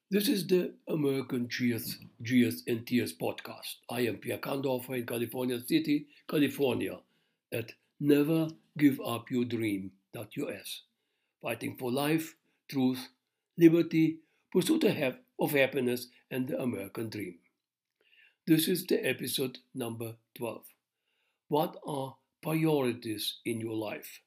This is the American GS and TS podcast. I am Pierre Kandorfer in California City, California, at nevergiveupyourdream.us. Fighting for life, truth, liberty, pursuit of happiness, and the American dream. This is the episode number 12. What are priorities in your life?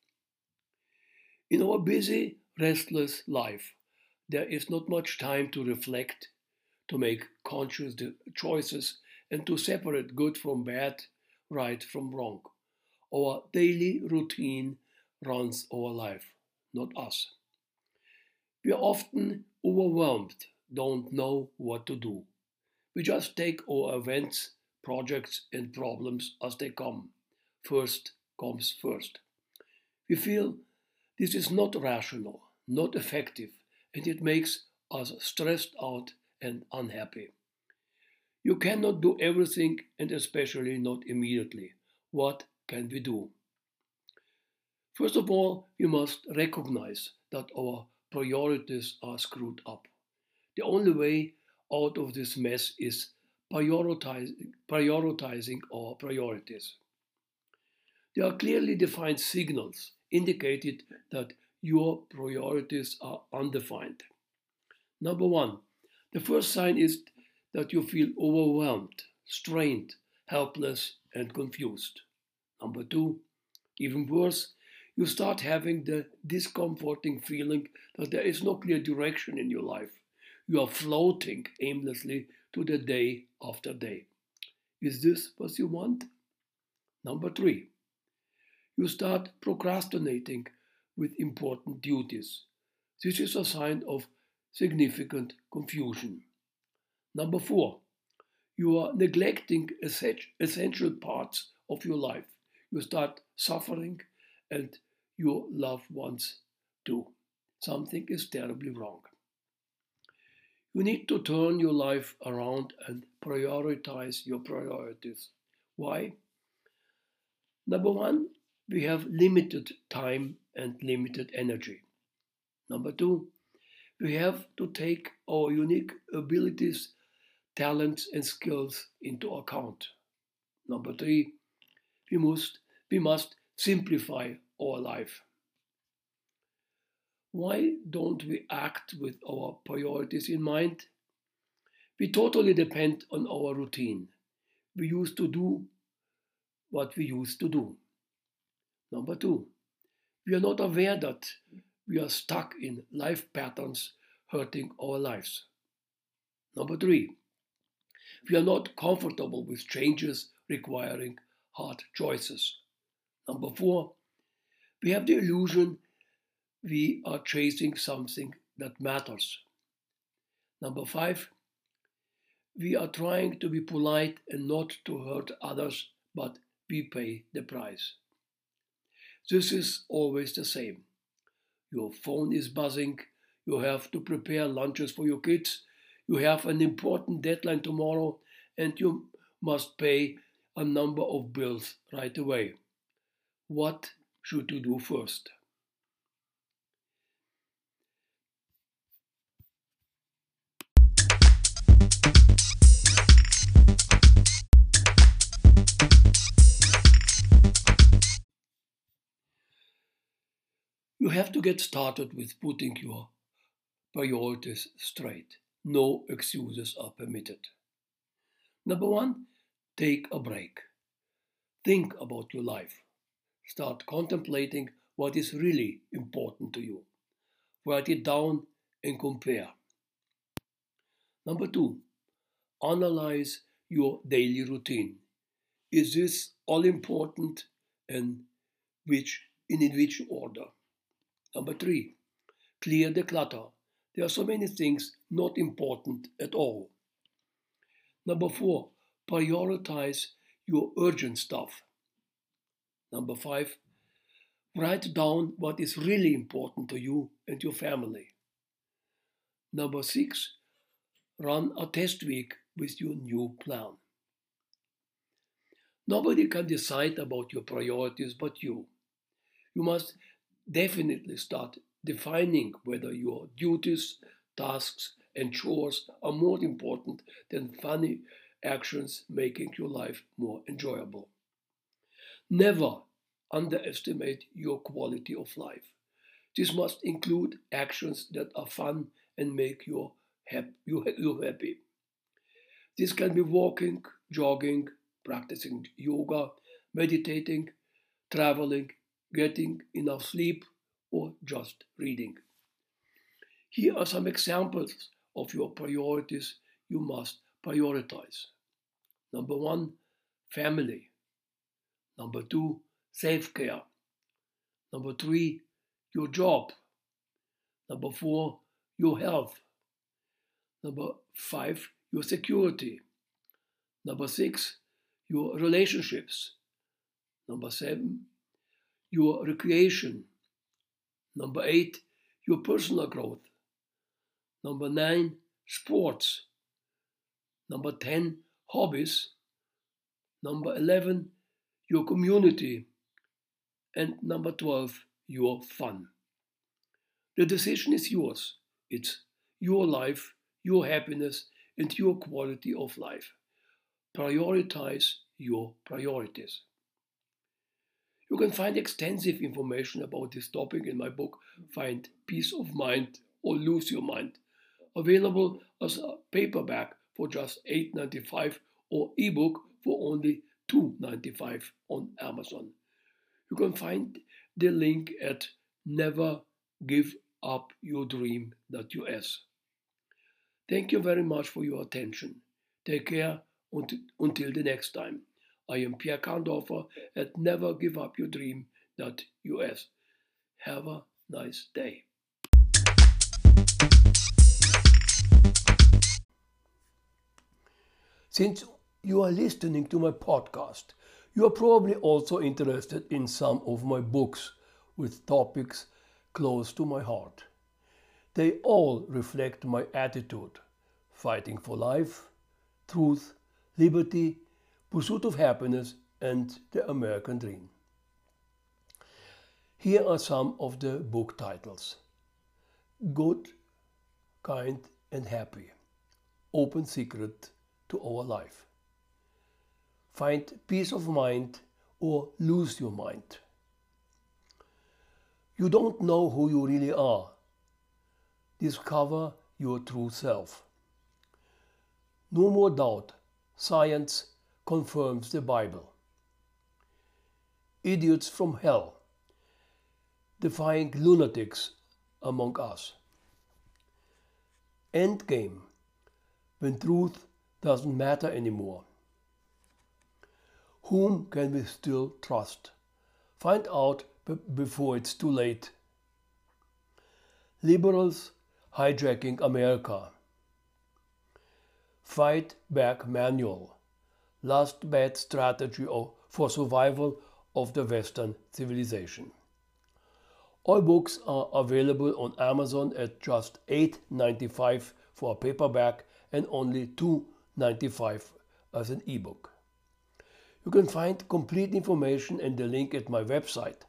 In our busy, restless life, there is not much time to reflect, to make conscious choices, and to separate good from bad, right from wrong. Our daily routine runs our life, not us. We are often overwhelmed, don't know what to do. We just take our events, projects, and problems as they come. First comes first. We feel this is not rational, not effective, and it makes us stressed out and unhappy. You cannot do everything, and especially not immediately. What can we do? First of all, we must recognize that our priorities are screwed up. The only way out of this mess is prioritizing our priorities. There are clearly defined signals indicated that your priorities are undefined. Number one, the first sign is that you feel overwhelmed, strained, helpless, and confused. Number two, even worse, you start having the discomforting feeling that there is no clear direction in your life. You are floating aimlessly to the day after day. Is this what you want? Number three, you start procrastinating with important duties. This is a sign of significant confusion. Number four, you are neglecting essential parts of your life. You start suffering and your loved ones too. Something is terribly wrong. You need to turn your life around and prioritize your priorities. Why? Number one, we have limited time and limited energy. Number two, we have to take our unique abilities, talents, and skills into account. Number three, we must, we must simplify our life. Why don't we act with our priorities in mind? We totally depend on our routine. We used to do what we used to do. Number two, we are not aware that we are stuck in life patterns hurting our lives. Number three, we are not comfortable with changes requiring hard choices. Number four, we have the illusion we are chasing something that matters. Number five, we are trying to be polite and not to hurt others, but we pay the price. This is always the same. Your phone is buzzing, you have to prepare lunches for your kids, you have an important deadline tomorrow, and you must pay a number of bills right away. What should you do first? You have to get started with putting your priorities straight. No excuses are permitted. Number one, take a break. Think about your life. Start contemplating what is really important to you. Write it down and compare. Number two, analyze your daily routine. Is this all important and in which order? Number three, clear the clutter. There are so many things not important at all. Number four, prioritize your urgent stuff. Number five, write down what is really important to you and your family. Number six, run a test week with your new plan. Nobody can decide about your priorities but you. You must definitely start defining whether your duties, tasks, and chores are more important than funny actions making your life more enjoyable. Never underestimate your quality of life. This must include actions that are fun and make you happy. This can be walking, jogging, practicing yoga, meditating, traveling, getting enough sleep, or just reading. Here are some examples of your priorities you must prioritize. Number one, family. Number two, self care. Number three, your job. Number four, your health. Number five, your security. Number six, your relationships. Number seven, your recreation. Number eight, your personal growth. Number nine, sports. Number 10, hobbies. Number 11, your community. And number 12, your fun. The decision is yours. It's your life, your happiness, and your quality of life. Prioritize your priorities. You can find extensive information about this topic in my book, Find Peace of Mind or Lose Your Mind, available as a paperback for just $8.95 or ebook for only $2.95 on Amazon. You can find the link at nevergiveupyourdream.us. Thank you very much for your attention. Take care until the next time. I am Pierre Kandorfer at nevergiveupyourdream.us. Have a nice day. Since you are listening to my podcast, you are probably also interested in some of my books with topics close to my heart. They all reflect my attitude: fighting for life, truth, liberty, pursuit of happiness, and the American dream. Here are some of the book titles: Good, Kind, and Happy. Open Secret to Our Life. Find Peace of Mind or Lose Your Mind. You don't know who you really are. Discover your true self. No More Doubt. Science confirms the Bible. Idiots from Hell. Defying lunatics among us. Endgame. When truth doesn't matter anymore. Whom can we still trust? Find out before it's too late. Liberals hijacking America. Fight Back Manual. Last bad strategy for survival of the Western civilization. All books are available on Amazon at just $8.95 for a paperback and only $2.95 as an ebook. You can find complete information and the link at my website,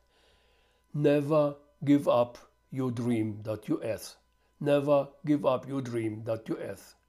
nevergiveupyourdream.us. Nevergiveupyourdream.us.